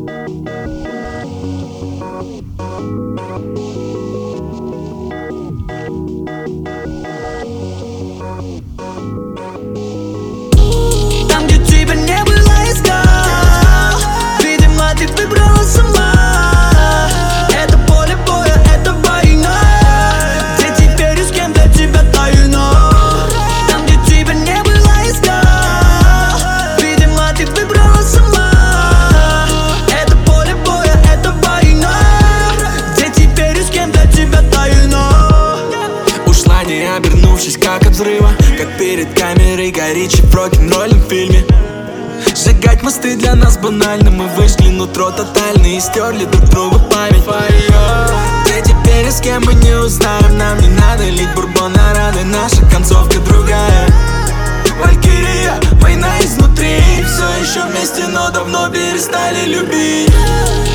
Там, где тебя не было, искал. Видимо, ты выбрала сама. Это поле боя, это война, где теперь и с кем для тебя тайна. Там, где тебя не было, искал. Видимо, ты выбрала сама. Это поле боя, это война, где теперь и с кем для тебя тайна. Ушла, не обернувшись, как от взрыва, как перед камерой Горичи в рок-н-ролльном фильме. Сжигать мосты для нас банально. Мы выжгли нутро тотально и стерли друг другу память. Где теперь и с кем мы не узнаем. Нам не надо лить бурбон на раны, наша концовка другая. Валькирия, война изнутри. Все еще вместе, но давно перестали любить.